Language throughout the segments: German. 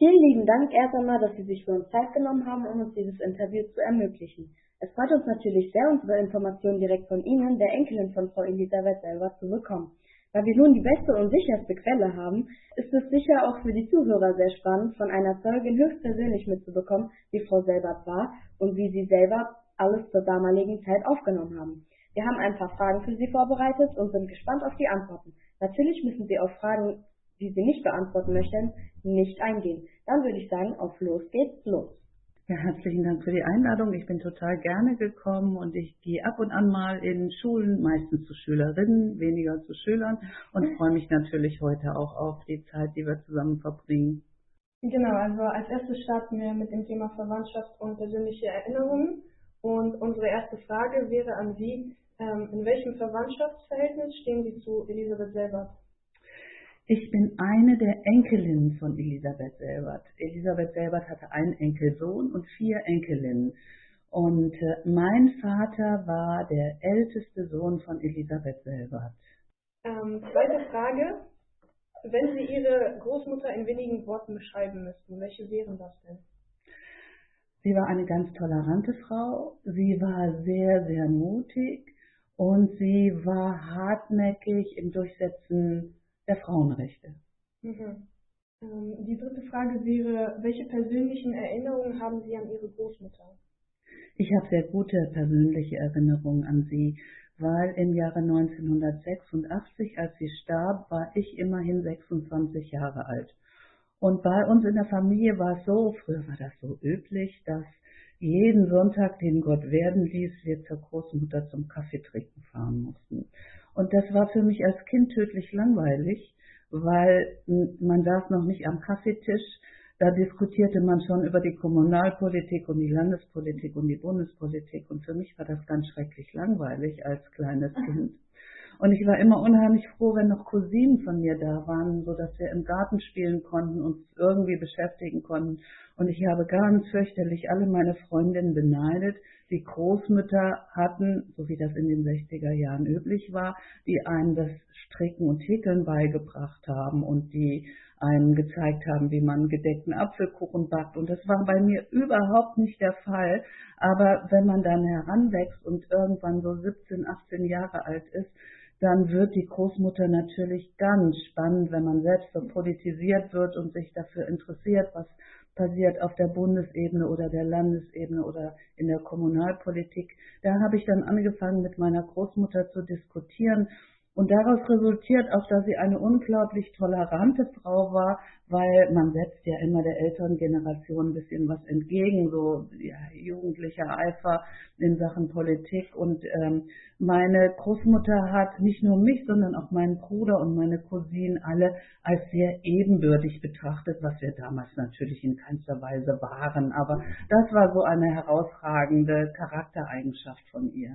Vielen lieben Dank erst einmal, dass Sie sich für uns Zeit genommen haben, um uns dieses Interview zu ermöglichen. Es freut uns natürlich sehr, unsere Informationen direkt von Ihnen, der Enkelin von Frau Elisabeth, selber zu bekommen. Da wir nun die beste und sicherste Quelle haben, ist es sicher auch für die Zuhörer sehr spannend, von einer Zeugin höchstpersönlich mitzubekommen, wie Frau Selbert war und wie Sie selber alles zur damaligen Zeit aufgenommen haben. Wir haben ein paar Fragen für Sie vorbereitet und sind gespannt auf die Antworten. Natürlich müssen Sie auf Fragen, die Sie nicht beantworten möchten, nicht eingehen. Dann würde ich sagen, auf los geht's los. Ja, herzlichen Dank für die Einladung. Ich bin total gerne gekommen und ich gehe ab und an mal in Schulen, meistens zu Schülerinnen, weniger zu Schülern und freue mich natürlich heute auch auf die Zeit, die wir zusammen verbringen. Genau, also als erstes starten wir mit dem Thema Verwandtschaft und persönliche Erinnerungen. Und unsere erste Frage wäre an Sie, in welchem Verwandtschaftsverhältnis stehen Sie zu Elisabeth Selbert? Ich bin eine der Enkelinnen von Elisabeth Selbert. Elisabeth Selbert hatte einen Enkelsohn und 4 Enkelinnen. Und mein Vater war der älteste Sohn von Elisabeth Selbert. Zweite Frage. Wenn Sie Ihre Großmutter in wenigen Worten beschreiben müssten, welche wären das denn? Sie war eine ganz tolerante Frau. Sie war sehr, sehr mutig und sie war hartnäckig im Durchsetzen der Frauenrechte. Mhm. Die dritte Frage wäre, welche persönlichen Erinnerungen haben Sie an Ihre Großmutter? Ich habe sehr gute persönliche Erinnerungen an sie, weil im Jahre 1986, als sie starb, war ich immerhin 26 Jahre alt. Und bei uns in der Familie war es so, früher war das so üblich, dass jeden Sonntag, den Gott werden ließ, wir zur Großmutter zum Kaffee trinken fahren mussten. Und das war für mich als Kind tödlich langweilig, weil man saß noch nicht am Kaffeetisch, da diskutierte man schon über die Kommunalpolitik und die Landespolitik und die Bundespolitik und für mich war das ganz schrecklich langweilig als kleines Kind. Und ich war immer unheimlich froh, wenn noch Cousinen von mir da waren, so dass wir im Garten spielen konnten, uns irgendwie beschäftigen konnten. Und ich habe ganz fürchterlich alle meine Freundinnen beneidet, die Großmütter hatten, so wie das in den 60er Jahren üblich war, die einem das Stricken und Häkeln beigebracht haben und die einem gezeigt haben, wie man gedeckten Apfelkuchen backt. Und das war bei mir überhaupt nicht der Fall. Aber wenn man dann heranwächst und irgendwann so 17, 18 Jahre alt ist, dann wird die Großmutter natürlich ganz spannend, wenn man selbst so politisiert wird und sich dafür interessiert, was passiert auf der Bundesebene oder der Landesebene oder in der Kommunalpolitik. Da habe ich dann angefangen, mit meiner Großmutter zu diskutieren. Und daraus resultiert auch, dass sie eine unglaublich tolerante Frau war, weil man setzt ja immer der älteren Generation ein bisschen was entgegen, so ja, jugendlicher Eifer in Sachen Politik. Und meine Großmutter hat nicht nur mich, sondern auch meinen Bruder und meine Cousinen alle als sehr ebenbürtig betrachtet, was wir damals natürlich in keinster Weise waren. Aber das war so eine herausragende Charaktereigenschaft von ihr.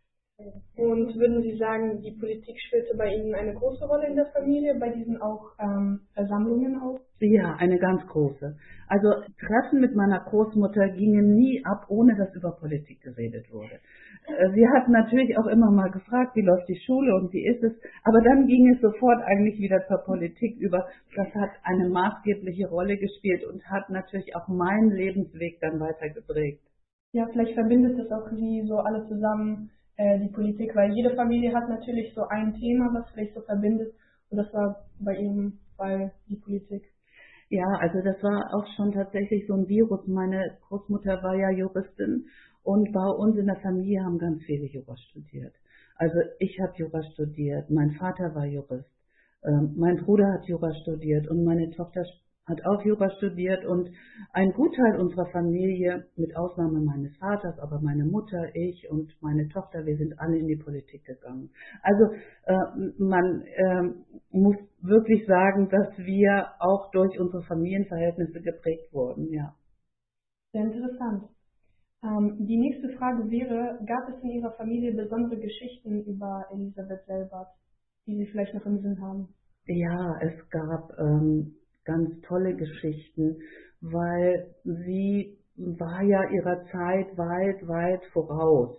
Und würden Sie sagen, die Politik spielte bei Ihnen eine große Rolle in der Familie, bei diesen auch Versammlungen auch? Ja, eine ganz große. Also Treffen mit meiner Großmutter gingen nie ab, ohne dass über Politik geredet wurde. Sie hat natürlich auch immer mal gefragt, wie läuft die Schule und wie ist es, aber dann ging es sofort eigentlich wieder zur Politik über. Das hat eine maßgebliche Rolle gespielt und hat natürlich auch meinen Lebensweg dann weiter geprägt. Ja, vielleicht verbindet es auch Sie so alle zusammen, die Politik, weil jede Familie hat natürlich so ein Thema, was vielleicht so verbindet und das war bei Ihrem Fall die Politik. Ja, also das war auch schon tatsächlich so ein Virus. Meine Großmutter war ja Juristin und bei uns in der Familie haben ganz viele Jura studiert. Also ich habe Jura studiert, mein Vater war Jurist, mein Bruder hat Jura studiert und meine Tochter hat auch Jura studiert und ein Gutteil unserer Familie, mit Ausnahme meines Vaters, aber meine Mutter, ich und meine Tochter, wir sind alle in die Politik gegangen. Also man muss wirklich sagen, dass wir auch durch unsere Familienverhältnisse geprägt wurden, ja. Sehr interessant. Die nächste Frage wäre, gab es in Ihrer Familie besondere Geschichten über Elisabeth Selbert, die Sie vielleicht noch im Sinn haben? Ja, es gab ganz tolle Geschichten, weil sie war ja ihrer Zeit weit, weit voraus.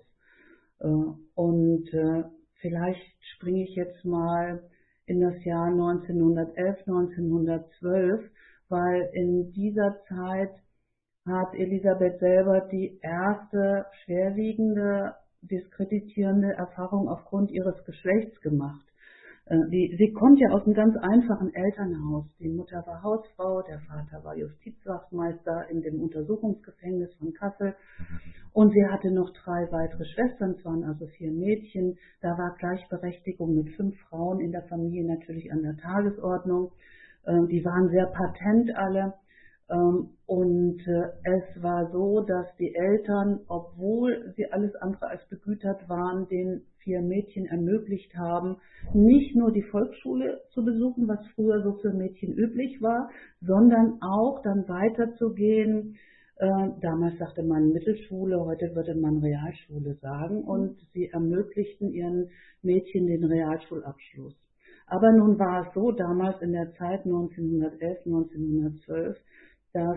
Und vielleicht springe ich jetzt mal in das Jahr 1911, 1912, weil in dieser Zeit hat Elisabeth selber die erste schwerwiegende, diskreditierende Erfahrung aufgrund ihres Geschlechts gemacht. Sie kommt ja aus einem ganz einfachen Elternhaus. Die Mutter war Hausfrau, der Vater war Justizwachtmeister in dem Untersuchungsgefängnis von Kassel und sie hatte noch 3 weitere Schwestern, es waren also 4 Mädchen. Da war Gleichberechtigung mit 5 Frauen in der Familie natürlich an der Tagesordnung. Die waren sehr patent alle. Und es war so, dass die Eltern, obwohl sie alles andere als begütert waren, den 4 Mädchen ermöglicht haben, nicht nur die Volksschule zu besuchen, was früher so für Mädchen üblich war, sondern auch dann weiterzugehen. Damals sagte man Mittelschule, heute würde man Realschule sagen, und sie ermöglichten ihren Mädchen den Realschulabschluss. Aber nun war es so, damals in der Zeit 1911, 1912, dass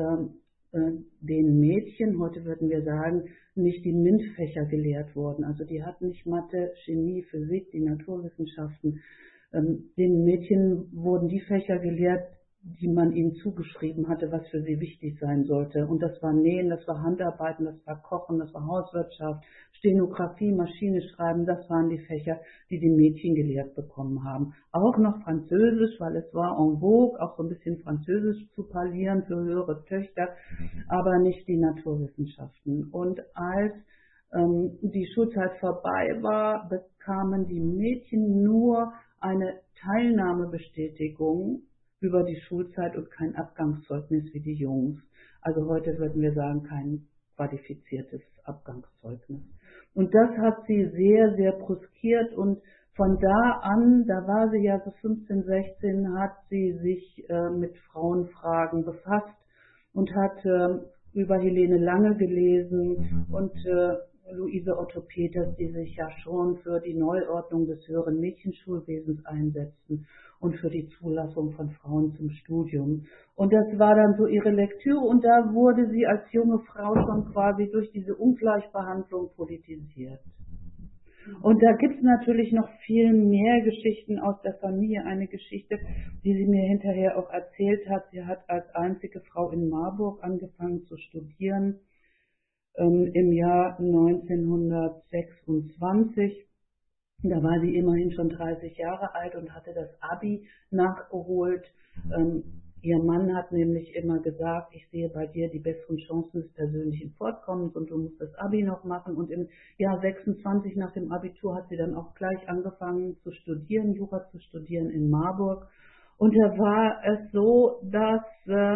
den Mädchen, heute würden wir sagen, nicht die MINT-Fächer gelehrt wurden. Also die hatten nicht Mathe, Chemie, Physik, die Naturwissenschaften. Den Mädchen wurden die Fächer gelehrt, die man ihnen zugeschrieben hatte, was für sie wichtig sein sollte. Und das war Nähen, das war Handarbeiten, das war Kochen, das war Hauswirtschaft, Stenografie, Maschine schreiben, das waren die Fächer, die die Mädchen gelehrt bekommen haben. Auch noch Französisch, weil es war en vogue, auch so ein bisschen Französisch zu parlieren für höhere Töchter, aber nicht die Naturwissenschaften. Und als die Schulzeit vorbei war, bekamen die Mädchen nur eine Teilnahmebestätigung über die Schulzeit und kein Abgangszeugnis wie die Jungs. Also heute würden wir sagen, kein qualifiziertes Abgangszeugnis. Und das hat sie sehr, sehr brüskiert und von da an, da war sie ja so 15, 16, hat sie sich mit Frauenfragen befasst und hat über Helene Lange gelesen und Luise Otto Peters, die sich ja schon für die Neuordnung des höheren Mädchenschulwesens einsetzten und für die Zulassung von Frauen zum Studium. Und das war dann so ihre Lektüre und da wurde sie als junge Frau schon quasi durch diese Ungleichbehandlung politisiert. Und da gibt es natürlich noch viel mehr Geschichten aus der Familie. Eine Geschichte, die sie mir hinterher auch erzählt hat. Sie hat als einzige Frau in Marburg angefangen zu studieren im Jahr 1926. Da war sie immerhin schon 30 Jahre alt und hatte das Abi nachgeholt. Ihr Mann hat nämlich immer gesagt, ich sehe bei dir die besseren Chancen des persönlichen Fortkommens und du musst das Abi noch machen. Und im Jahr 26 nach dem Abitur hat sie dann auch gleich angefangen zu studieren, Jura zu studieren in Marburg. Und da war es so, dass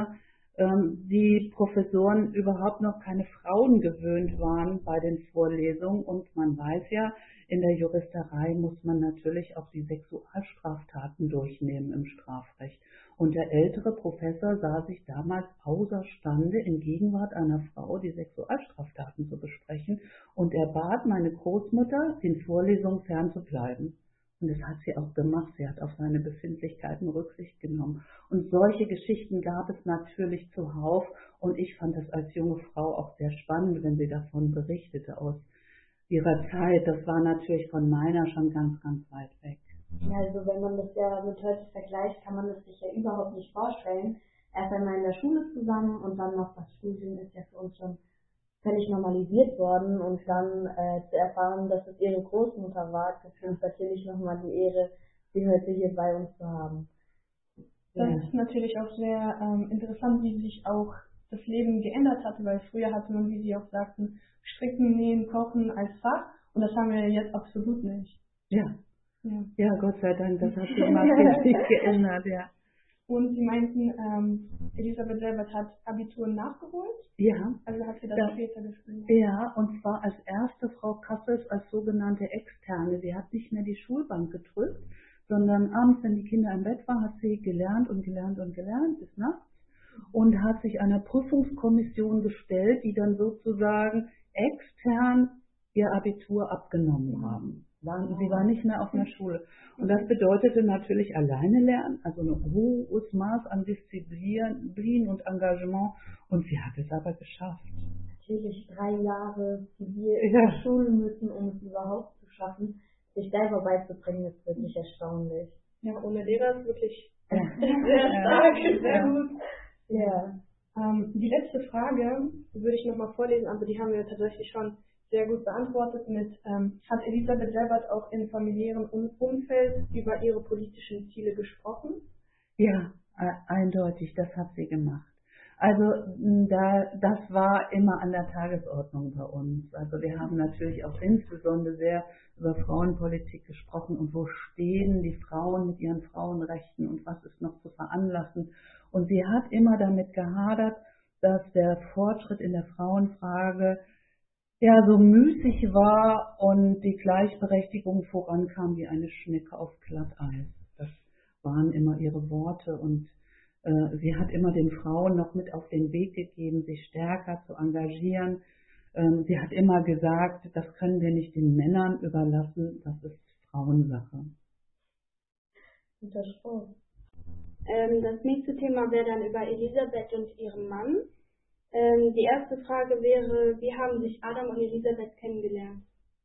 die Professoren überhaupt noch keine Frauen gewöhnt waren bei den Vorlesungen. Und man weiß ja, in der Juristerei muss man natürlich auch die Sexualstraftaten durchnehmen im Strafrecht. Und der ältere Professor sah sich damals außerstande, in Gegenwart einer Frau die Sexualstraftaten zu besprechen. Und er bat meine Großmutter, den Vorlesungen fernzubleiben. Und das hat sie auch gemacht. Sie hat auf seine Befindlichkeiten Rücksicht genommen. Und solche Geschichten gab es natürlich zuhauf. Und ich fand das als junge Frau auch sehr spannend, wenn sie davon berichtete aus ihrer Zeit. Das war natürlich von meiner schon ganz, ganz weit weg. Ja, also wenn man das ja mit heute vergleicht, kann man das sich ja überhaupt nicht vorstellen. Erst einmal in der Schule zusammen und dann noch das Studium ist ja für uns schon völlig normalisiert worden und dann zu erfahren, dass es ihre Großmutter war, gibt uns natürlich nochmal die Ehre, sie heute hier bei uns zu haben. Das ist natürlich auch sehr interessant, wie sich auch das Leben geändert hatte, weil früher hatte man, wie Sie auch sagten, Stricken, Nähen, Kochen als Fach und das haben wir jetzt absolut nicht. Ja, Gott sei Dank, das hat sich maßgeblich geändert, ja. Und Sie meinten, Elisabeth selber hat Abitur nachgeholt? Ja. Also hat sie das später geschrieben? Ja, und zwar als erste Frau Kassels als sogenannte Externe. Sie hat nicht mehr die Schulbank gedrückt, sondern abends, wenn die Kinder im Bett waren, hat sie gelernt und gelernt und gelernt bis nachts und hat sich einer Prüfungskommission gestellt, die dann sozusagen extern ihr Abitur abgenommen haben. Sie war nicht mehr auf einer Schule. Und das bedeutete natürlich alleine lernen, also ein hohes Maß an Disziplin und Engagement. Und sie hat es aber geschafft. Natürlich 3 Jahre, die wir in der Schule müssen, um es überhaupt zu schaffen, sich selber beizubringen, ist wirklich erstaunlich. Ja, ohne Lehrer ist wirklich Sehr stark, sehr gut. Ja. Die letzte Frage würde ich nochmal vorlesen, aber die haben wir tatsächlich schon sehr gut beantwortet mit, hat Elisabeth Selbert auch im familiären Umfeld über ihre politischen Ziele gesprochen? Ja, eindeutig, das hat sie gemacht. Also das war immer an der Tagesordnung bei uns. Also wir haben natürlich auch insbesondere sehr über Frauenpolitik gesprochen und wo stehen die Frauen mit ihren Frauenrechten und was ist noch zu veranlassen. Und sie hat immer damit gehadert, dass der Fortschritt in der Frauenfrage ja so müßig war und die Gleichberechtigung vorankam wie eine Schnecke auf Glatteis. Das waren immer ihre Worte und sie hat immer den Frauen noch mit auf den Weg gegeben, sich stärker zu engagieren. Sie hat immer gesagt, das können wir nicht den Männern überlassen, das ist Frauensache. Guter Spruch. Das nächste Thema wäre dann über Elisabeth und ihren Mann. Die erste Frage wäre, wie haben sich Adam und Elisabeth kennengelernt?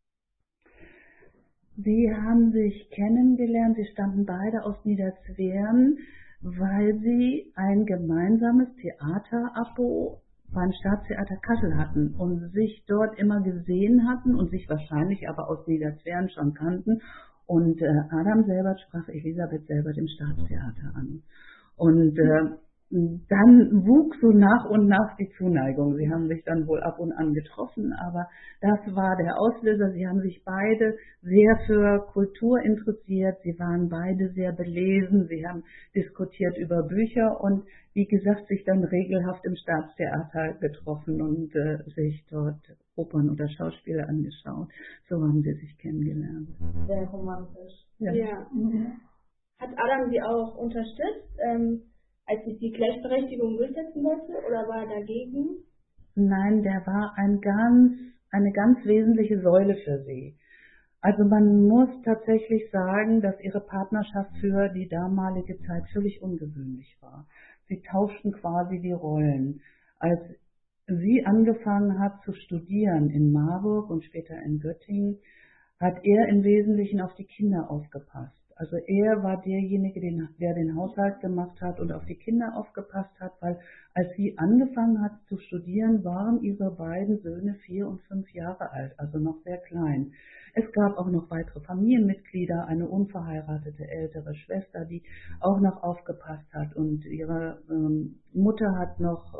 Sie haben sich kennengelernt, sie stammten beide aus Niederzweren, weil sie ein gemeinsames Theaterabo beim Staatstheater Kassel hatten und sich dort immer gesehen hatten und sich wahrscheinlich aber aus Niederzweren schon kannten. Und Adam Selbert sprach Elisabeth Selbert im Staatstheater an. Und dann wuchs so nach und nach die Zuneigung. Sie haben sich dann wohl ab und an getroffen, aber das war der Auslöser. Sie haben sich beide sehr für Kultur interessiert. Sie waren beide sehr belesen. Sie haben diskutiert über Bücher und wie gesagt, sich dann regelhaft im Staatstheater getroffen und sich dort Opern oder Schauspiele angeschaut. So haben sie sich kennengelernt. Sehr romantisch. Ja. Hat Adam sie auch unterstützt, als sie die Gleichberechtigung durchsetzen wollte, oder war er dagegen? Nein, der war eine ganz wesentliche Säule für sie. Also man muss tatsächlich sagen, dass ihre Partnerschaft für die damalige Zeit völlig ungewöhnlich war. Sie tauschten quasi die Rollen. Als sie angefangen hat zu studieren in Marburg und später in Göttingen, hat er im Wesentlichen auf die Kinder aufgepasst. Also er war derjenige, der den Haushalt gemacht hat und auf die Kinder aufgepasst hat, weil als sie angefangen hat zu studieren, waren ihre beiden Söhne 4 und 5 Jahre alt, also noch sehr klein. Es gab auch noch weitere Familienmitglieder, eine unverheiratete ältere Schwester, die auch noch aufgepasst hat und ihre Mutter hat noch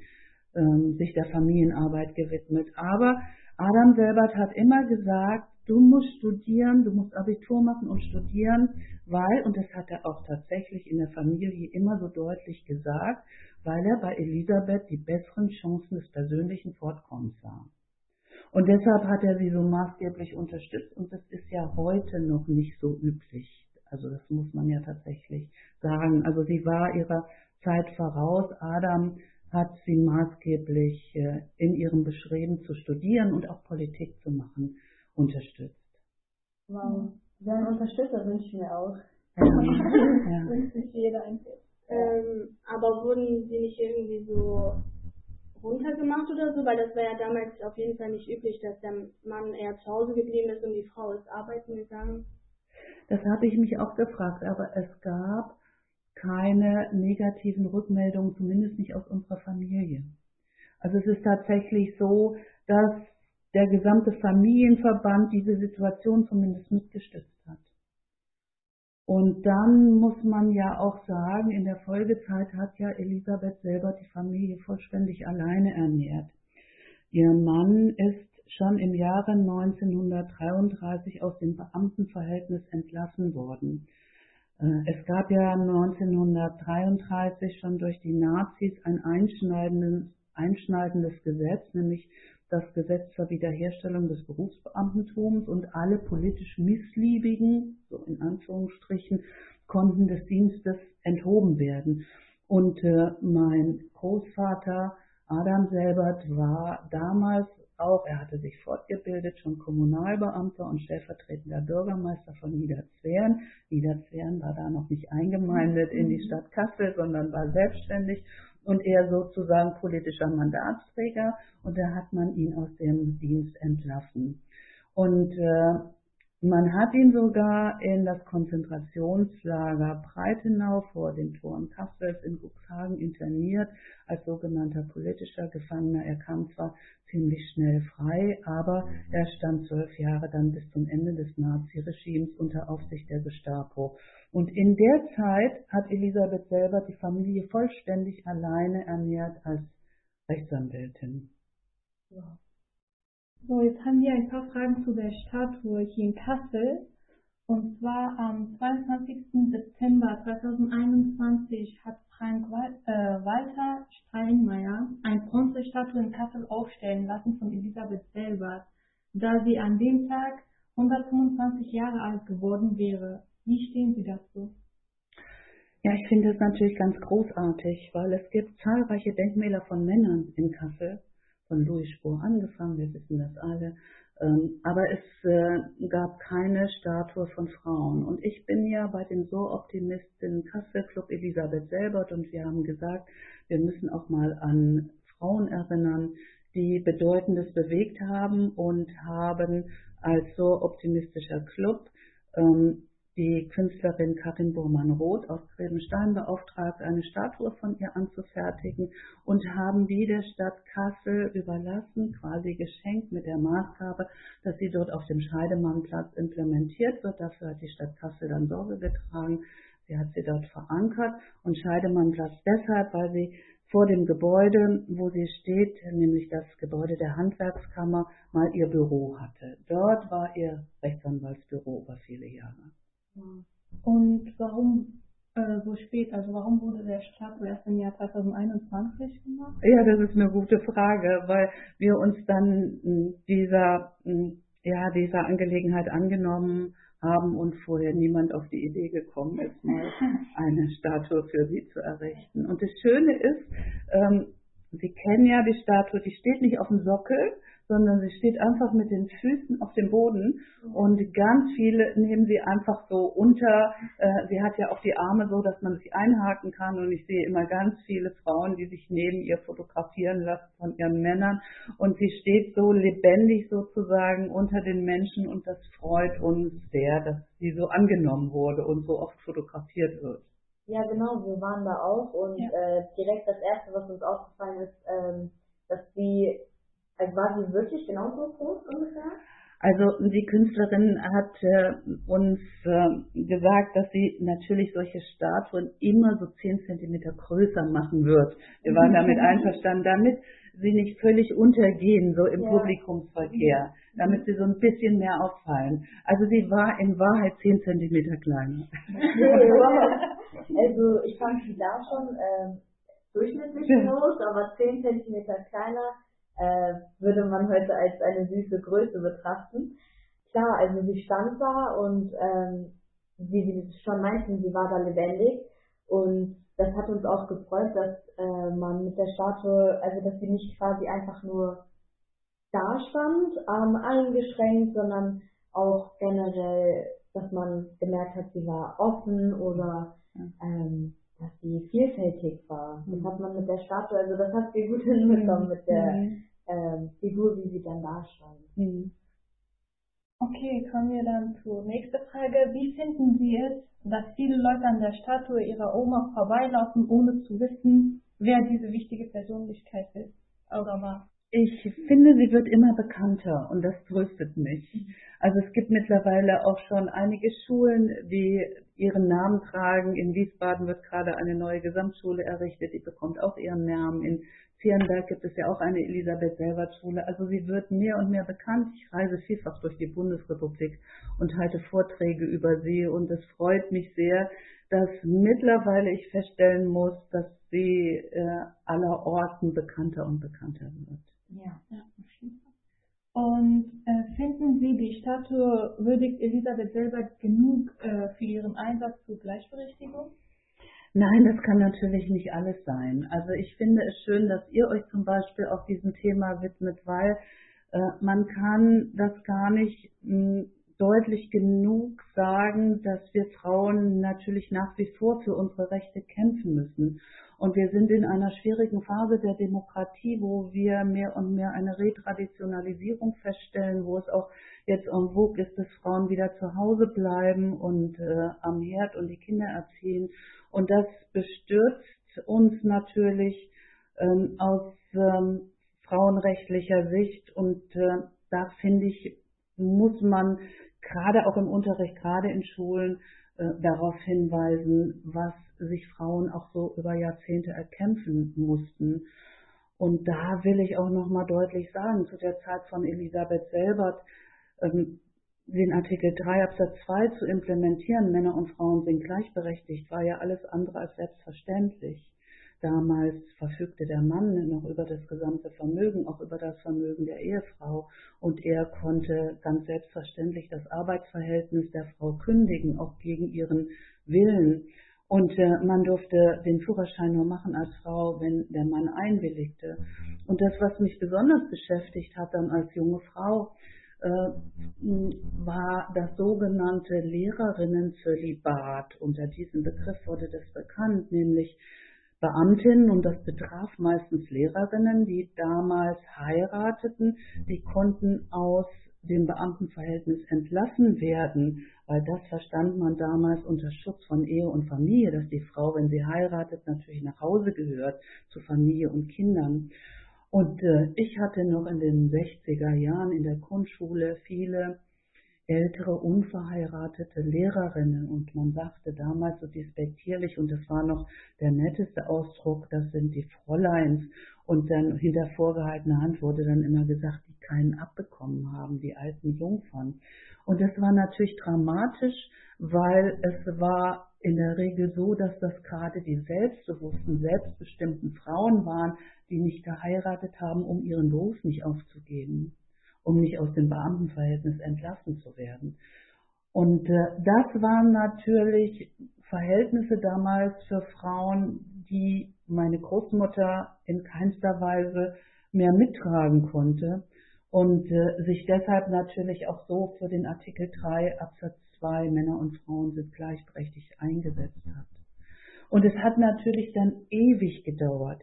sich der Familienarbeit gewidmet. Aber Adam Selbert hat immer gesagt, du musst studieren, du musst Abitur machen und studieren, weil, und das hat er auch tatsächlich in der Familie immer so deutlich gesagt, weil er bei Elisabeth die besseren Chancen des persönlichen Fortkommens sah. Und deshalb hat er sie so maßgeblich unterstützt und das ist ja heute noch nicht so üblich. Also das muss man ja tatsächlich sagen. Also sie war ihrer Zeit voraus. Adam hat sie maßgeblich in ihrem Bestreben zu studieren und auch Politik zu machen unterstützt. Wow, so einen Unterstützer wünsche ich mir auch. Ja. Wünscht sich jeder ein. Aber wurden sie nicht irgendwie so runtergemacht oder so? Weil das war ja damals auf jeden Fall nicht üblich, dass der Mann eher zu Hause geblieben ist und die Frau ist arbeiten gegangen. Das habe ich mich auch gefragt, aber es gab keine negativen Rückmeldungen, zumindest nicht aus unserer Familie. Also es ist tatsächlich so, dass der gesamte Familienverband diese Situation zumindest mitgestützt hat. Und dann muss man ja auch sagen, in der Folgezeit hat ja Elisabeth selber die Familie vollständig alleine ernährt. Ihr Mann ist schon im Jahre 1933 aus dem Beamtenverhältnis entlassen worden. Es gab ja 1933 schon durch die Nazis ein einschneidendes Gesetz, nämlich das Gesetz zur Wiederherstellung des Berufsbeamtentums, und alle politisch Missliebigen, so in Anführungsstrichen, konnten des Dienstes enthoben werden. Und mein Großvater Adam Selbert war damals auch, er hatte sich fortgebildet, schon Kommunalbeamter und stellvertretender Bürgermeister von Niederzweren. Niederzweren war da noch nicht eingemeindet in die Stadt Kassel, sondern war selbstständig und er sozusagen politischer Mandatsträger, und da hat man ihn aus dem Dienst entlassen. Und Man hat ihn sogar in das Konzentrationslager Breitenau vor den Toren Kassels in Cuxhaven interniert als sogenannter politischer Gefangener. Er kam zwar ziemlich schnell frei, aber er stand 12 Jahre dann bis zum Ende des Naziregimes unter Aufsicht der Gestapo. Und in der Zeit hat Elisabeth selber die Familie vollständig alleine ernährt als Rechtsanwältin. Ja. So, jetzt haben wir ein paar Fragen zu der Statue hier in Kassel. Und zwar am 22. September 2021 hat Frank Walter Steinmeier eine Bronzestatue in Kassel aufstellen lassen von Elisabeth selber, da sie an dem Tag 125 Jahre alt geworden wäre. Wie stehen Sie dazu? Ja, ich finde es natürlich ganz großartig, weil es gibt zahlreiche Denkmäler von Männern in Kassel, von Louis Spohr angefangen, wir wissen das alle, aber es gab keine Statue von Frauen. Und ich bin ja bei dem So-Optimistinnen Kassel Club Elisabeth Selbert und wir haben gesagt, wir müssen auch mal an Frauen erinnern, die Bedeutendes bewegt haben und haben als So-Optimistischer Club die Künstlerin Karin Burmann-Roth aus Grevenstein beauftragt, eine Statue von ihr anzufertigen und haben die der Stadt Kassel überlassen, quasi geschenkt mit der Maßgabe, dass sie dort auf dem Scheidemannplatz implementiert wird. Dafür hat die Stadt Kassel dann Sorge getragen. Sie hat sie dort verankert und Scheidemannplatz deshalb, weil sie vor dem Gebäude, wo sie steht, nämlich das Gebäude der Handwerkskammer, mal ihr Büro hatte. Dort war ihr Rechtsanwaltsbüro über viele Jahre. Und warum so spät? Also warum wurde der Statue erst im Jahr 2021 gemacht? Ja, das ist eine gute Frage, weil wir uns dann dieser Angelegenheit angenommen haben und vorher niemand auf die Idee gekommen ist, mal eine Statue für sie zu errichten. Und das Schöne ist, Sie kennen ja die Statue, die steht nicht auf dem Sockel, sondern sie steht einfach mit den Füßen auf dem Boden und ganz viele nehmen sie einfach so unter. Sie hat ja auch die Arme so, dass man sich einhaken kann und ich sehe immer ganz viele Frauen, die sich neben ihr fotografieren lassen von ihren Männern und sie steht so lebendig sozusagen unter den Menschen und das freut uns sehr, dass sie so angenommen wurde und so oft fotografiert wird. Ja, genau, wir waren da auch und direkt das Erste, was uns aufgefallen ist, dass sie, also war sie wirklich genauso groß ungefähr? Also die Künstlerin hat uns gesagt, dass sie natürlich solche Statuen immer so 10 Zentimeter größer machen wird. Wir waren damit einverstanden, damit sie nicht völlig untergehen, so im Publikumsverkehr, damit sie so ein bisschen mehr auffallen. Also sie war in Wahrheit 10 Zentimeter kleiner. Also ich fand sie da schon durchschnittlich groß, aber 10 Zentimeter kleiner würde man heute als eine süße Größe betrachten. Klar, also sie stand da und wie Sie schon meinten, sie war da lebendig und das hat uns auch gefreut, dass man mit der Statue, also dass sie nicht quasi einfach nur da stand, eingeschränkt, sondern auch generell, dass man gemerkt hat, sie war offen oder dass sie vielfältig war. Das hat man mit der Statue, also das hat sie gut hinbekommen mit der Figur, wie sie dann da stand. Okay, kommen wir dann zur nächsten Frage. Wie finden Sie es, dass viele Leute an der Statue ihrer Oma vorbeilaufen, ohne zu wissen, wer diese wichtige Persönlichkeit ist oder war? Ich finde, sie wird immer bekannter und das tröstet mich. Also es gibt mittlerweile auch schon einige Schulen, die ihren Namen tragen. In Wiesbaden wird gerade eine neue Gesamtschule errichtet, die bekommt auch ihren Namen. In Vierenberg gibt es ja auch eine Elisabeth-Selbert-Schule. Also sie wird mehr und mehr bekannt. Ich reise vielfach durch die Bundesrepublik und halte Vorträge über sie und es freut mich sehr, dass mittlerweile ich feststellen muss, dass sie allerorten bekannter und bekannter wird. Ja. Und finden Sie, die Statue würdigt Elisabeth Selbert genug für ihren Einsatz zur Gleichberechtigung? Nein, das kann natürlich nicht alles sein. Also ich finde es schön, dass ihr euch zum Beispiel auch diesem Thema widmet, weil man kann das gar nicht deutlich genug sagen, dass wir Frauen natürlich nach wie vor für unsere Rechte kämpfen müssen. Und wir sind in einer schwierigen Phase der Demokratie, wo wir mehr und mehr eine Retraditionalisierung feststellen, wo es auch jetzt en vogue ist, dass Frauen wieder zu Hause bleiben und am Herd und die Kinder erziehen. Und das bestürzt uns natürlich aus frauenrechtlicher Sicht. Und da finde ich, muss man gerade auch im Unterricht, gerade in Schulen, darauf hinweisen, was sich Frauen auch so über Jahrzehnte erkämpfen mussten. Und da will ich auch nochmal deutlich sagen, zu der Zeit von Elisabeth Selbert, den Artikel 3 Absatz 2 zu implementieren, Männer und Frauen sind gleichberechtigt, war ja alles andere als selbstverständlich. Damals verfügte der Mann noch über das gesamte Vermögen, auch über das Vermögen der Ehefrau. Und er konnte ganz selbstverständlich das Arbeitsverhältnis der Frau kündigen, auch gegen ihren Willen. Und man durfte den Führerschein nur machen als Frau, wenn der Mann einwilligte. Und das, was mich besonders beschäftigt hat dann als junge Frau, war das sogenannte Lehrerinnenzölibat. Unter diesem Begriff wurde das bekannt, nämlich Beamtinnen, und das betraf meistens Lehrerinnen, die damals heirateten, die konnten aus dem Beamtenverhältnis entlassen werden, weil das verstand man damals unter Schutz von Ehe und Familie, dass die Frau, wenn sie heiratet, natürlich nach Hause gehört, zu Familie und Kindern. Und ich hatte noch in den 60er Jahren in der Grundschule viele ältere, unverheiratete Lehrerinnen, und man sagte damals so despektierlich, und das war noch der netteste Ausdruck, das sind die Fräuleins, und dann hinter vorgehaltener Hand wurde dann immer gesagt, die keinen abbekommen haben, die alten Jungfern. Und das war natürlich dramatisch, weil es war in der Regel so, dass das gerade die selbstbewussten, selbstbestimmten Frauen waren, die nicht geheiratet haben, um ihren Beruf nicht aufzugeben, um nicht aus dem Beamtenverhältnis entlassen zu werden. Und das waren natürlich Verhältnisse damals für Frauen, die meine Großmutter in keinster Weise mehr mittragen konnte und sich deshalb natürlich auch so für den Artikel 3 Absatz 2 Männer und Frauen sind gleichberechtigt eingesetzt hat. Und es hat natürlich dann ewig gedauert,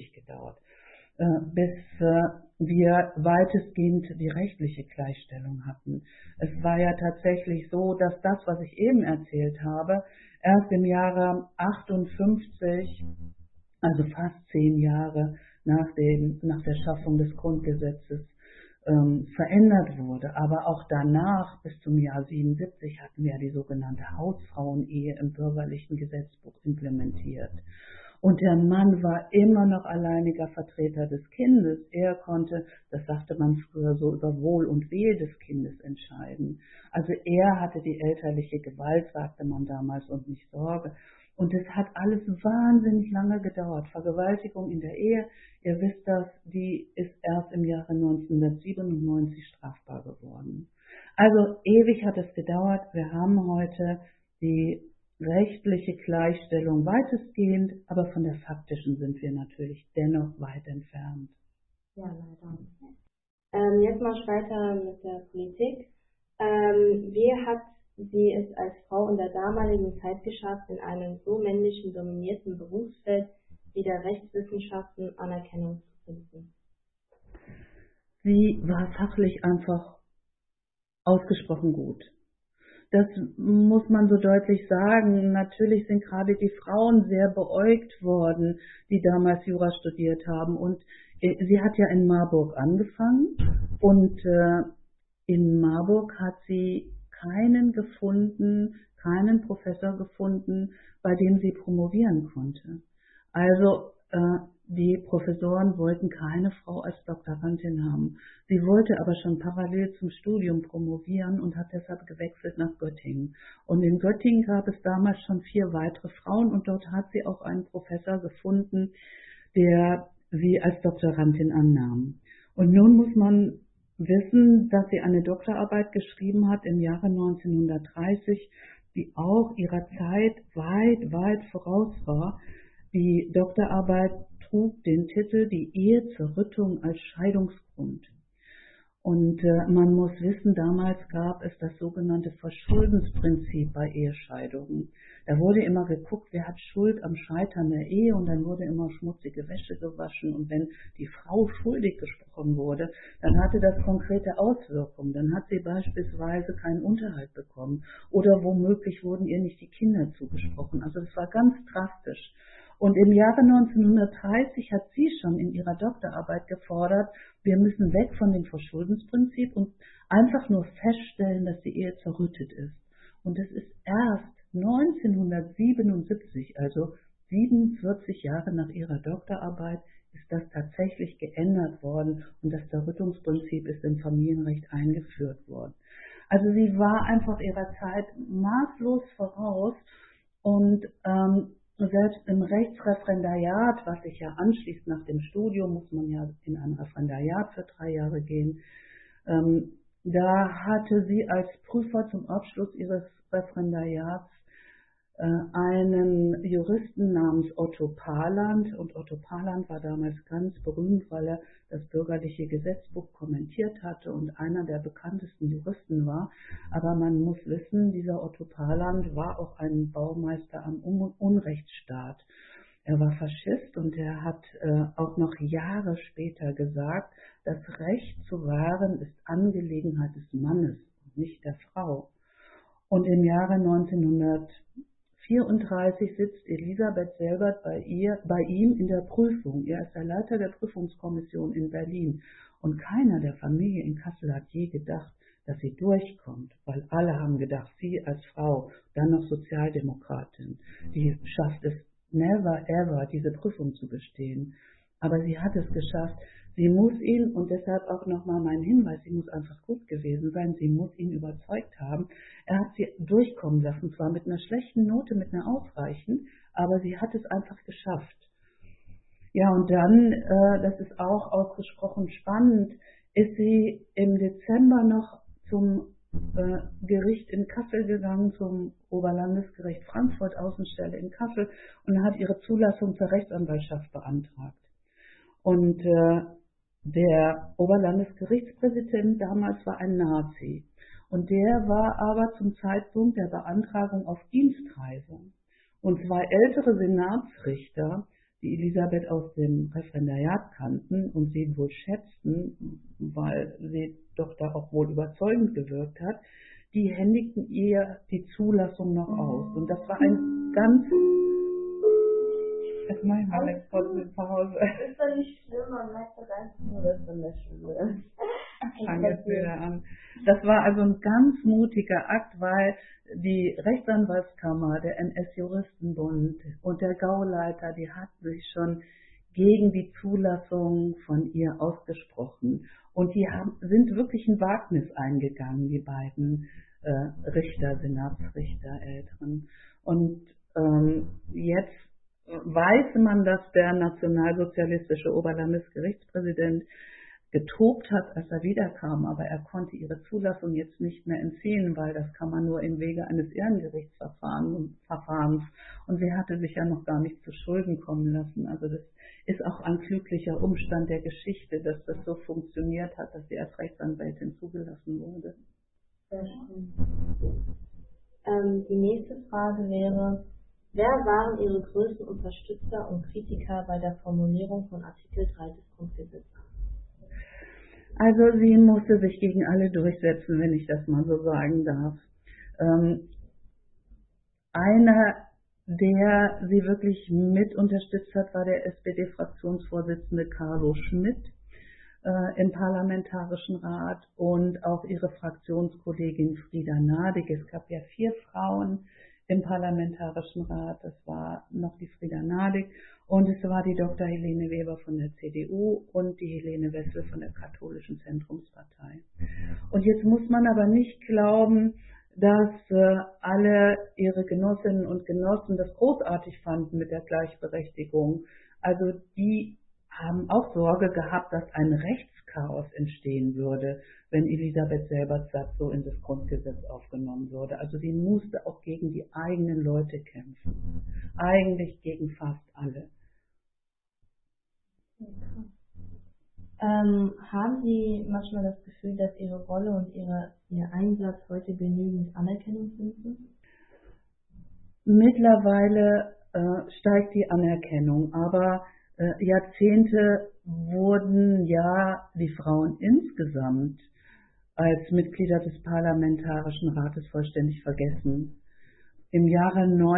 bis wir weitestgehend die rechtliche Gleichstellung hatten. Es war ja tatsächlich so, dass das, was ich eben erzählt habe, erst im Jahre 58, also fast 10 Jahre nach der Schaffung des Grundgesetzes, verändert wurde. Aber auch danach, bis zum Jahr 77, hatten wir die sogenannte Hausfrauenehe im bürgerlichen Gesetzbuch implementiert. Und der Mann war immer noch alleiniger Vertreter des Kindes. Er konnte, das sagte man früher so, über Wohl und Wehe des Kindes entscheiden. Also er hatte die elterliche Gewalt, sagte man damals, und nicht Sorge. Und es hat alles wahnsinnig lange gedauert. Vergewaltigung in der Ehe, ihr wisst das, die ist erst im Jahre 1997 strafbar geworden. Also ewig hat es gedauert. Wir haben heute die rechtliche Gleichstellung weitestgehend, aber von der faktischen sind wir natürlich dennoch weit entfernt. Ja, leider. Jetzt mache ich weiter mit der Politik. Wie hat sie es als Frau in der damaligen Zeit geschafft, in einem so männlichen dominierten Berufsfeld wie der Rechtswissenschaften Anerkennung zu finden? Sie war fachlich einfach ausgesprochen gut. Das muss man so deutlich sagen. Natürlich sind gerade die Frauen sehr beäugt worden, die damals Jura studiert haben. Und sie hat ja in Marburg angefangen. Und in Marburg hat sie keinen Professor gefunden, bei dem sie promovieren konnte. Also die Professoren wollten keine Frau als Doktorandin haben. Sie wollte aber schon parallel zum Studium promovieren und hat deshalb gewechselt nach Göttingen. Und in Göttingen gab es damals schon 4 weitere Frauen und dort hat sie auch einen Professor gefunden, der sie als Doktorandin annahm. Und nun muss man wissen, dass sie eine Doktorarbeit geschrieben hat im Jahre 1930, die auch ihrer Zeit weit, weit voraus war. Die Doktorarbeit trug den Titel Die Ehe zur Rüttung als Scheidungsgrund. Und man muss wissen, damals gab es das sogenannte Verschuldensprinzip bei Ehescheidungen. Da wurde immer geguckt, wer hat Schuld am Scheitern der Ehe, und dann wurde immer schmutzige Wäsche gewaschen. Und wenn die Frau schuldig gesprochen wurde, dann hatte das konkrete Auswirkungen. Dann hat sie beispielsweise keinen Unterhalt bekommen oder womöglich wurden ihr nicht die Kinder zugesprochen. Also das war ganz drastisch. Und im Jahre 1930 hat sie schon in ihrer Doktorarbeit gefordert, wir müssen weg von dem Verschuldensprinzip und einfach nur feststellen, dass die Ehe zerrüttet ist. Und es ist erst 1977, also 47 Jahre nach ihrer Doktorarbeit, ist das tatsächlich geändert worden und das Zerrüttungsprinzip ist im Familienrecht eingeführt worden. Also sie war einfach ihrer Zeit maßlos voraus und selbst im Rechtsreferendariat, was sich ja anschließt nach dem Studium, muss man ja in ein Referendariat für 3 Jahre gehen, da hatte sie als Prüfer zum Abschluss ihres Referendariats einen Juristen namens Otto Parland, und Otto Parland war damals ganz berühmt, weil er das bürgerliche Gesetzbuch kommentiert hatte und einer der bekanntesten Juristen war. Aber man muss wissen, dieser Otto Parland war auch ein Baumeister am Unrechtsstaat. Er war Faschist und er hat auch noch Jahre später gesagt, das Recht zu wahren ist Angelegenheit des Mannes und nicht der Frau. Und im Jahre 1934 sitzt Elisabeth Selbert bei ihm in der Prüfung. Er ist der Leiter der Prüfungskommission in Berlin. Und keiner der Familie in Kassel hat je gedacht, dass sie durchkommt, weil alle haben gedacht, sie als Frau, dann noch Sozialdemokratin, die schafft es never ever, diese Prüfung zu bestehen. Aber sie hat es geschafft. Sie muss ihn, und deshalb auch nochmal mein Hinweis, sie muss einfach gut gewesen sein, sie muss ihn überzeugt haben. Er hat sie durchkommen lassen, zwar mit einer schlechten Note, mit einer ausreichend, aber sie hat es einfach geschafft. Ja, und dann, das ist auch ausgesprochen spannend, ist sie im Dezember noch zum Gericht in Kassel gegangen, zum Oberlandesgericht Frankfurt, Außenstelle in Kassel, und hat ihre Zulassung zur Rechtsanwaltschaft beantragt. Und der Oberlandesgerichtspräsident damals war ein Nazi. Und der war aber zum Zeitpunkt der Beantragung auf Dienstreise. Und 2 ältere Senatsrichter, die Elisabeth aus dem Referendariat kannten und sie wohl schätzten, weil sie doch da auch wohl überzeugend gewirkt hat, die händigten ihr die Zulassung noch aus. Und das war ein ganz... Das mache ich mal jetzt kurz eine Pause. Ist doch nicht schlimm, man merkt das einfach nur, dass man in der Schule ist. Fange jetzt wieder an. Das war also ein ganz mutiger Akt, weil die Rechtsanwaltskammer, der NS-Juristenbund und der Gauleiter, die hatten sich schon gegen die Zulassung von ihr ausgesprochen. Und die sind wirklich ein Wagnis eingegangen, die beiden Richter, Senatsrichter, Älteren. Und jetzt weiß man, dass der nationalsozialistische Oberlandesgerichtspräsident getobt hat, als er wiederkam, aber er konnte ihre Zulassung jetzt nicht mehr entziehen, weil das kann man nur im Wege eines Ehrengerichtsverfahrens. Und sie hatte sich ja noch gar nicht zu Schulden kommen lassen. Also das ist auch ein glücklicher Umstand der Geschichte, dass das so funktioniert hat, dass sie als Rechtsanwältin zugelassen wurde. Sehr schön. Die nächste Frage wäre, wer waren Ihre größten Unterstützer und Kritiker bei der Formulierung von Artikel 3 des Grundgesetzes? Also sie musste sich gegen alle durchsetzen, wenn ich das mal so sagen darf. Einer, der sie wirklich mit unterstützt hat, war der SPD-Fraktionsvorsitzende Carlo Schmitt im Parlamentarischen Rat und auch ihre Fraktionskollegin Frieda Nadig. Es gab ja 4 Frauen im Parlamentarischen Rat, das war noch die Frieda Nadig und es war die Dr. Helene Weber von der CDU und die Helene Wessel von der Katholischen Zentrumspartei. Und jetzt muss man aber nicht glauben, dass alle ihre Genossinnen und Genossen das großartig fanden mit der Gleichberechtigung. Also die haben auch Sorge gehabt, dass ein Rechtschaos entstehen würde, wenn Elisabeth Selberts Satz so in das Grundgesetz aufgenommen würde. Also sie musste auch gegen die eigenen Leute kämpfen. Eigentlich gegen fast alle. Haben Sie manchmal das Gefühl, dass Ihre Rolle und Ihr Einsatz heute genügend Anerkennung finden? Mittlerweile steigt die Anerkennung, aber Jahrzehnte wurden ja die Frauen insgesamt als Mitglieder des Parlamentarischen Rates vollständig vergessen. Im Jahre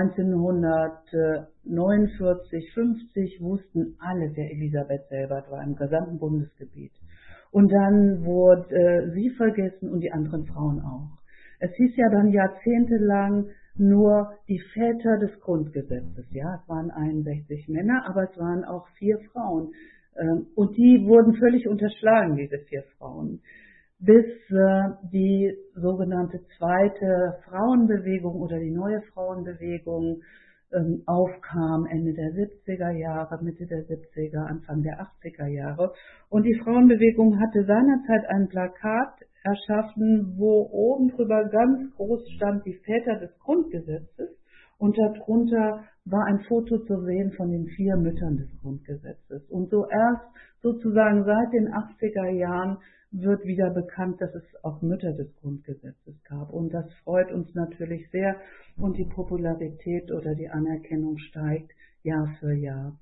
1949, 50 wussten alle, wer Elisabeth Selbert war, im gesamten Bundesgebiet. Und dann wurde sie vergessen und die anderen Frauen auch. Es hieß ja dann jahrzehntelang nur die Väter des Grundgesetzes. Ja, es waren 61 Männer, aber es waren auch 4 Frauen. Und die wurden völlig unterschlagen, diese 4 Frauen. Bis die sogenannte zweite Frauenbewegung oder die neue Frauenbewegung aufkam, Ende der 70er Jahre, Mitte der 70er, Anfang der 80er Jahre. Und die Frauenbewegung hatte seinerzeit ein Plakat erschaffen, wo oben drüber ganz groß stand, die Väter des Grundgesetzes, und darunter war ein Foto zu sehen von den 4 Müttern des Grundgesetzes. Und so erst sozusagen seit den 80er Jahren wird wieder bekannt, dass es auch Mütter des Grundgesetzes gab. Und das freut uns natürlich sehr. Und die Popularität oder die Anerkennung steigt Jahr für Jahr.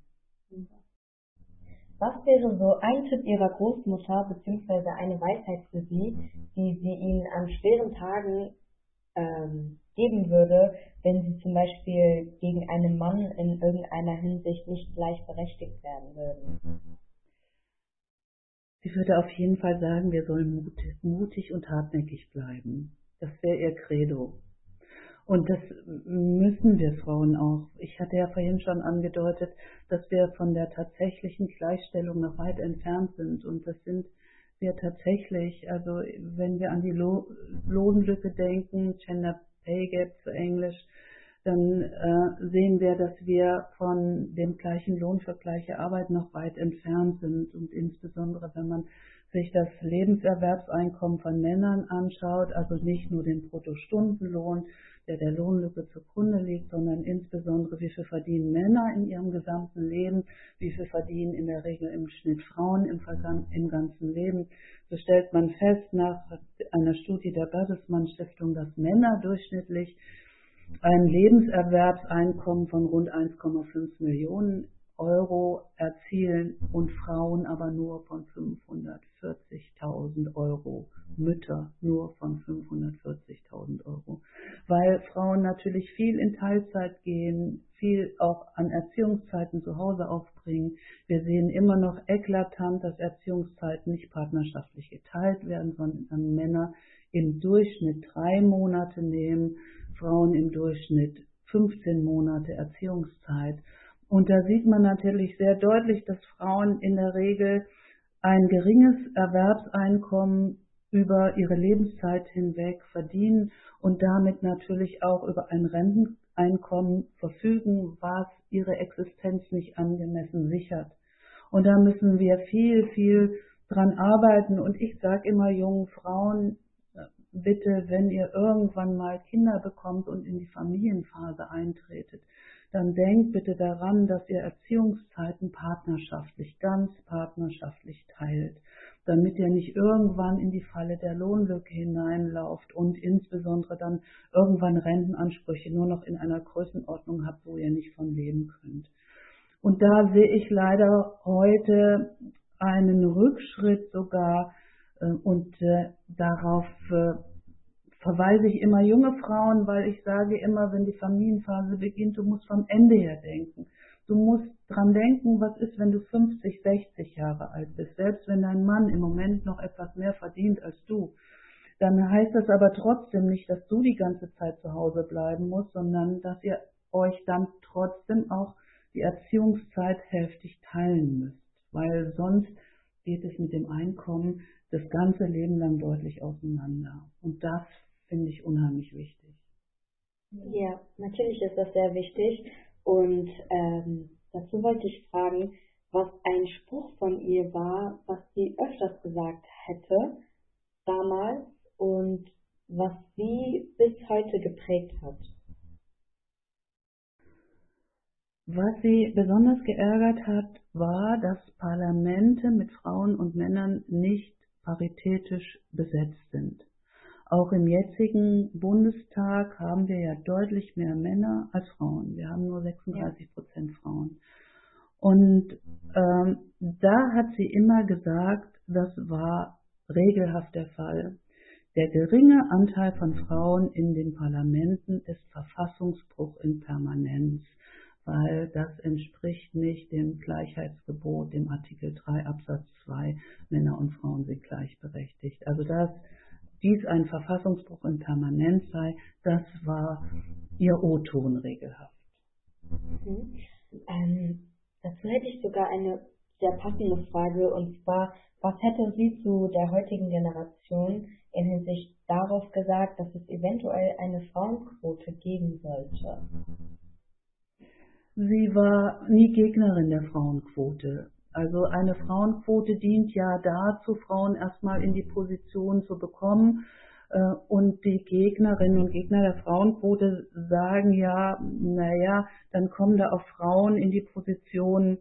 Was wäre so ein Tipp Ihrer Großmutter bzw. eine Weisheit für Sie, die sie Ihnen an schweren Tagen geben würde, wenn Sie zum Beispiel gegen einen Mann in irgendeiner Hinsicht nicht gleichberechtigt werden würden? Sie würde auf jeden Fall sagen, wir sollen mutig und hartnäckig bleiben. Das wäre ihr Credo. Und das müssen wir Frauen auch. Ich hatte ja vorhin schon angedeutet, dass wir von der tatsächlichen Gleichstellung noch weit entfernt sind. Und das sind wir tatsächlich. Also wenn wir an die Lohnlücke denken, Gender Pay Gap zu Englisch, dann sehen wir, dass wir von dem gleichen Lohn für gleiche Arbeit noch weit entfernt sind. Und insbesondere, wenn man sich das Lebenserwerbseinkommen von Männern anschaut, also nicht nur den Bruttostundenlohn, der Lohnlücke zugrunde liegt, sondern insbesondere, wie viel verdienen Männer in ihrem gesamten Leben, wie viel verdienen in der Regel im Schnitt Frauen im ganzen Leben. So stellt man fest nach einer Studie der Bertelsmann Stiftung, dass Männer durchschnittlich ein Lebenserwerbseinkommen von rund 1,5 Millionen Euro erzielen und Frauen aber nur von 540.000 Euro, Mütter nur von 540.000 Euro, weil Frauen natürlich viel in Teilzeit gehen, viel auch an Erziehungszeiten zu Hause aufbringen. Wir sehen immer noch eklatant, dass Erziehungszeiten nicht partnerschaftlich geteilt werden, sondern Männer im Durchschnitt 3 Monate nehmen, Frauen im Durchschnitt 15 Monate Erziehungszeit. Und da sieht man natürlich sehr deutlich, dass Frauen in der Regel ein geringes Erwerbseinkommen über ihre Lebenszeit hinweg verdienen und damit natürlich auch über ein Renteneinkommen verfügen, was ihre Existenz nicht angemessen sichert. Und da müssen wir viel, viel dran arbeiten. Und ich sage immer jungen Frauen, bitte, wenn ihr irgendwann mal Kinder bekommt und in die Familienphase eintretet, dann denkt bitte daran, dass ihr Erziehungszeiten ganz partnerschaftlich teilt, damit ihr nicht irgendwann in die Falle der Lohnlücke hineinlauft und insbesondere dann irgendwann Rentenansprüche nur noch in einer Größenordnung habt, wo ihr nicht von leben könnt. Und da sehe ich leider heute einen Rückschritt sogar, und darauf verweise ich immer junge Frauen, weil ich sage immer, wenn die Familienphase beginnt, du musst vom Ende her denken. Du musst dran denken, was ist, wenn du 50, 60 Jahre alt bist. Selbst wenn dein Mann im Moment noch etwas mehr verdient als du, dann heißt das aber trotzdem nicht, dass du die ganze Zeit zu Hause bleiben musst, sondern dass ihr euch dann trotzdem auch die Erziehungszeit hälftig teilen müsst. Weil sonst geht es mit dem Einkommen das ganze Leben lang deutlich auseinander. Und das finde ich unheimlich wichtig. Ja, natürlich ist das sehr wichtig. Und dazu wollte ich fragen, was ein Spruch von ihr war, was sie öfters gesagt hätte damals und was sie bis heute geprägt hat. Was sie besonders geärgert hat, war, dass Parlamente mit Frauen und Männern nicht paritätisch besetzt sind. Auch im jetzigen Bundestag haben wir ja deutlich mehr Männer als Frauen. Wir haben nur 36% Frauen. Und da hat sie immer gesagt, das war regelhaft der Fall. Der geringe Anteil von Frauen in den Parlamenten ist Verfassungsbruch in Permanenz, weil das entspricht nicht dem Gleichheitsgebot, dem Artikel 3 Absatz 2, Männer und Frauen sind gleichberechtigt. Also dass dies ein Verfassungsbruch in Permanenz sei, das war ihr O-Ton regelhaft. Dazu hätte ich sogar eine sehr passende Frage, und zwar, was hätte sie zu der heutigen Generation in Hinsicht darauf gesagt, dass es eventuell eine Frauenquote geben sollte? Sie war nie Gegnerin der Frauenquote. Also eine Frauenquote dient ja dazu, Frauen erstmal in die Position zu bekommen. Und die Gegnerinnen und Gegner der Frauenquote sagen ja, naja, dann kommen da auch Frauen in die Position,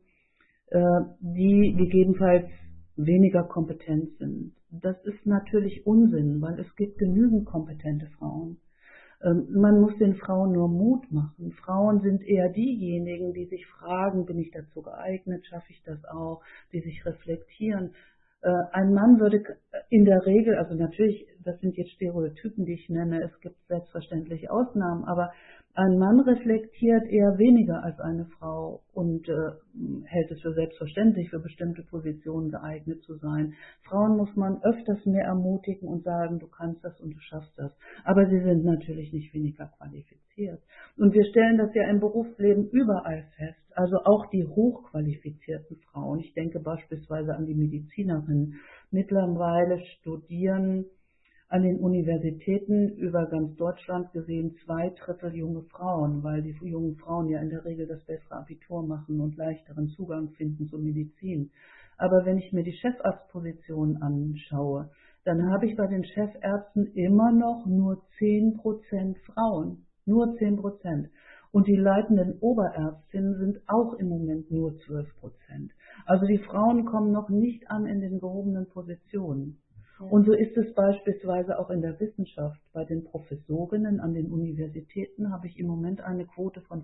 die gegebenenfalls weniger kompetent sind. Das ist natürlich Unsinn, weil es gibt genügend kompetente Frauen. Man muss den Frauen nur Mut machen. Frauen sind eher diejenigen, die sich fragen, bin ich dazu geeignet, schaffe ich das auch, die sich reflektieren. Ein Mann würde in der Regel, also natürlich, das sind jetzt Stereotypen, die ich nenne, es gibt selbstverständlich Ausnahmen, aber ein Mann reflektiert eher weniger als eine Frau und hält es für selbstverständlich, für bestimmte Positionen geeignet zu sein. Frauen muss man öfters mehr ermutigen und sagen, du kannst das und du schaffst das. Aber sie sind natürlich nicht weniger qualifiziert. Und wir stellen das ja im Berufsleben überall fest. Also auch die hochqualifizierten Frauen, ich denke beispielsweise an die Medizinerinnen, mittlerweile studieren an den Universitäten über ganz Deutschland gesehen 2/3 junge Frauen, weil die jungen Frauen ja in der Regel das bessere Abitur machen und leichteren Zugang finden zur Medizin. Aber wenn ich mir die Chefarztpositionen anschaue, dann habe ich bei den Chefärzten immer noch nur 10% Frauen. Nur 10%. Und die leitenden Oberärztinnen sind auch im Moment nur 12%. Also die Frauen kommen noch nicht an in den gehobenen Positionen. Und so ist es beispielsweise auch in der Wissenschaft. Bei den Professorinnen an den Universitäten habe ich im Moment eine Quote von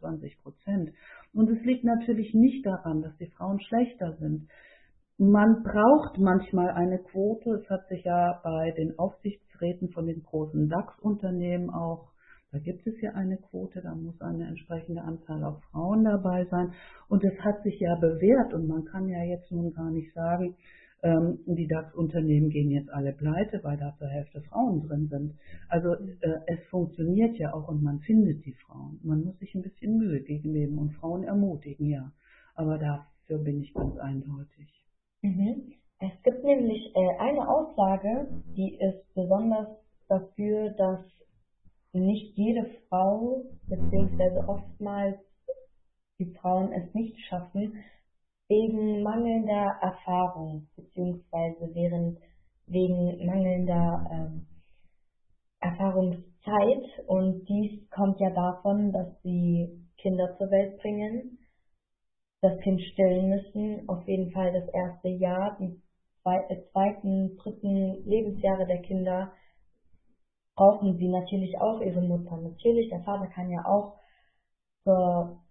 25%. Und es liegt natürlich nicht daran, dass die Frauen schlechter sind. Man braucht manchmal eine Quote. Es hat sich ja bei den Aufsichtsräten von den großen DAX-Unternehmen auch, da gibt es ja eine Quote, da muss eine entsprechende Anzahl auch Frauen dabei sein. Und es hat sich ja bewährt und man kann ja jetzt nun gar nicht sagen, die DAX-Unternehmen gehen jetzt alle pleite, weil da zur Hälfte Frauen drin sind. Also es funktioniert ja auch und man findet die Frauen. Man muss sich ein bisschen Mühe geben und Frauen ermutigen, ja. Aber dafür bin ich ganz eindeutig. Es gibt nämlich eine Aussage, die ist besonders dafür, dass nicht jede Frau, beziehungsweise oftmals die Frauen es nicht schaffen, wegen mangelnder Erfahrung, beziehungsweise wegen mangelnder Erfahrungszeit. Und dies kommt ja davon, dass sie Kinder zur Welt bringen, das Kind stillen müssen, auf jeden Fall das erste Jahr, die zweiten, dritten Lebensjahre der Kinder brauchen sie natürlich auch ihre Mutter. Natürlich, der Vater kann ja auch zur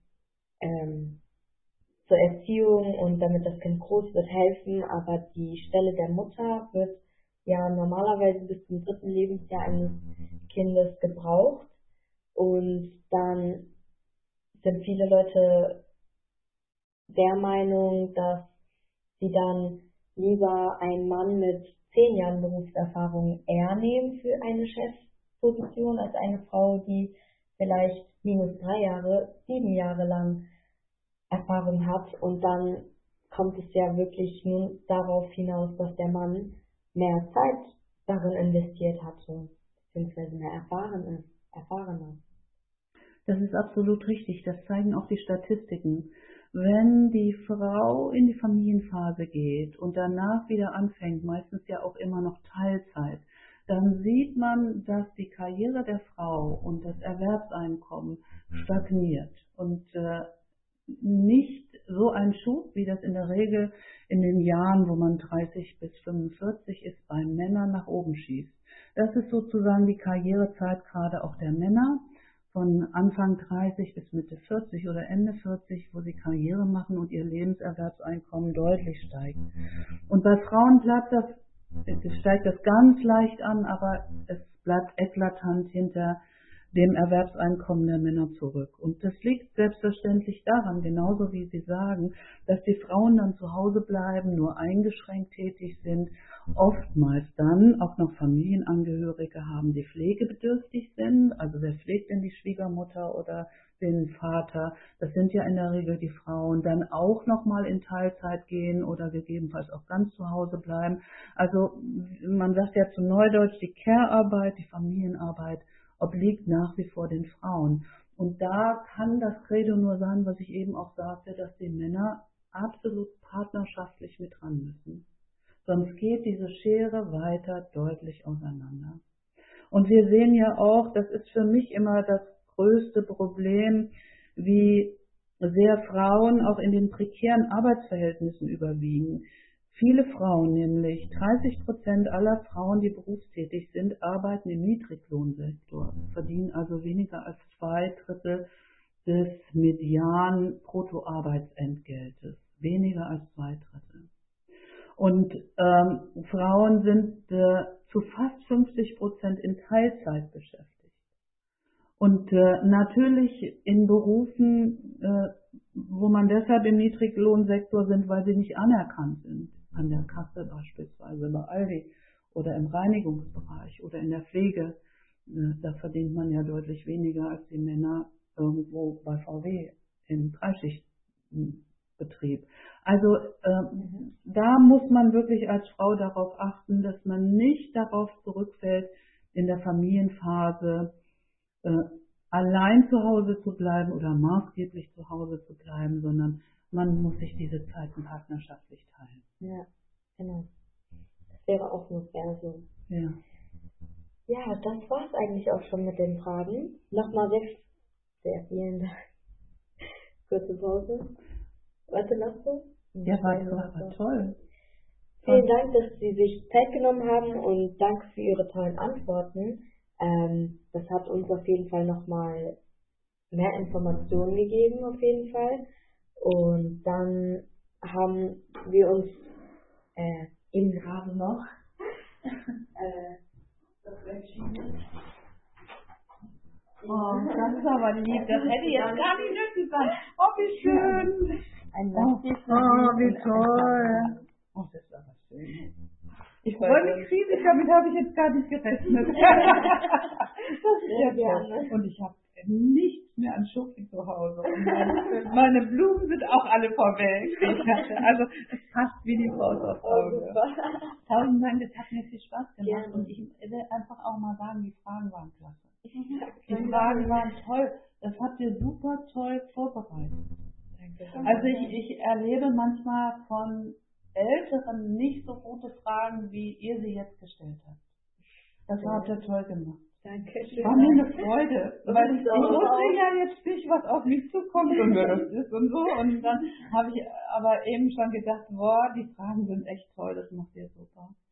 Erziehung und damit das Kind groß wird helfen, aber die Stelle der Mutter wird ja normalerweise bis zum 3. Lebensjahr eines Kindes gebraucht, und dann sind viele Leute der Meinung, dass sie dann lieber einen Mann mit 10 Jahren Berufserfahrung eher nehmen für eine Chefposition als eine Frau, die vielleicht -3 Jahre, 7 Jahre lang Erfahrung hat, und dann kommt es ja wirklich nur darauf hinaus, dass der Mann mehr Zeit darin investiert hatte, beziehungsweise mehr erfahrener. Das ist absolut richtig, das zeigen auch die Statistiken. Wenn die Frau in die Familienphase geht und danach wieder anfängt, meistens ja auch immer noch Teilzeit, dann sieht man, dass die Karriere der Frau und das Erwerbseinkommen stagniert. Und nicht so ein Schub, wie das in der Regel in den Jahren, wo man 30 bis 45 ist, bei Männern nach oben schießt. Das ist sozusagen die Karrierezeit gerade auch der Männer, von Anfang 30 bis Mitte 40 oder Ende 40, wo sie Karriere machen und ihr Lebenserwerbseinkommen deutlich steigt. Und bei Frauen steigt das ganz leicht an, aber es bleibt eklatant hinter dem Erwerbseinkommen der Männer zurück. Und das liegt selbstverständlich daran, genauso wie Sie sagen, dass die Frauen dann zu Hause bleiben, nur eingeschränkt tätig sind, oftmals dann auch noch Familienangehörige haben, die pflegebedürftig sind. Also wer pflegt denn die Schwiegermutter oder den Vater? Das sind ja in der Regel die Frauen, dann auch nochmal in Teilzeit gehen oder gegebenenfalls auch ganz zu Hause bleiben. Also man sagt ja zu Neudeutsch, die Care-Arbeit, die Familienarbeit obliegt nach wie vor den Frauen. Und da kann das Credo nur sein, was ich eben auch sagte, dass die Männer absolut partnerschaftlich mit ran müssen. Sonst geht diese Schere weiter deutlich auseinander. Und wir sehen ja auch, das ist für mich immer das größte Problem, wie sehr Frauen auch in den prekären Arbeitsverhältnissen überwiegen. Viele Frauen, nämlich 30% aller Frauen, die berufstätig sind, arbeiten im Niedriglohnsektor, verdienen also weniger als 2/3 des Median-Bruttoarbeitsentgeltes, weniger als 2/3. Und Frauen sind zu fast 50% in Teilzeit beschäftigt. Und natürlich in Berufen, wo man deshalb im Niedriglohnsektor sind, weil sie nicht anerkannt sind. An der Kasse beispielsweise, bei Aldi oder im Reinigungsbereich oder in der Pflege. Da verdient man ja deutlich weniger als die Männer irgendwo bei VW im Dreischichtbetrieb. Also da muss man wirklich als Frau darauf achten, dass man nicht darauf zurückfällt, in der Familienphase allein zu Hause zu bleiben oder maßgeblich zu Hause zu bleiben, sondern man muss sich diese Zeiten partnerschaftlich teilen. Ja, genau. Das wäre auch nur fair so. Ja. Ja, das war's eigentlich auch schon mit den Fragen. Nochmal sehr vielen Dank. Kurze Pause. Warte noch so? Ja, war toll. Vielen Dank, dass Sie sich Zeit genommen haben und danke für Ihre tollen Antworten. Das hat uns auf jeden Fall nochmal mehr Informationen gegeben, auf jeden Fall. Und dann haben wir uns eben gerade noch das entschieden. Oh, das ist aber lieb. Das hätte jetzt gar nicht nötig sein. Oh, wie schön. Ein Oh, wie toll. Oh, das ist aber schön. Ich freue mich riesig, damit habe ich jetzt gar nicht gerechnet. Das ist ja toll. Und ich habe nichts mehr an Schoki zu Hause. Und meine Blumen sind auch alle vorweg. Also es passt wie die Faust aufs Auge. Tausend Dank, das hat mir viel Spaß gemacht. Gerne. Und ich will einfach auch mal sagen, die Fragen waren klasse. Die Fragen waren toll. Das habt ihr super toll vorbereitet. Also ich erlebe manchmal von Älteren nicht so gute Fragen, wie ihr sie jetzt gestellt habt. Das habt ihr toll gemacht. Dankeschön. War mir eine Freude, weil ich wusste ja jetzt nicht, was auf mich zukommt und wer das ist und so. Und dann habe ich aber eben schon gedacht, boah, die Fragen sind echt toll, das macht ihr super.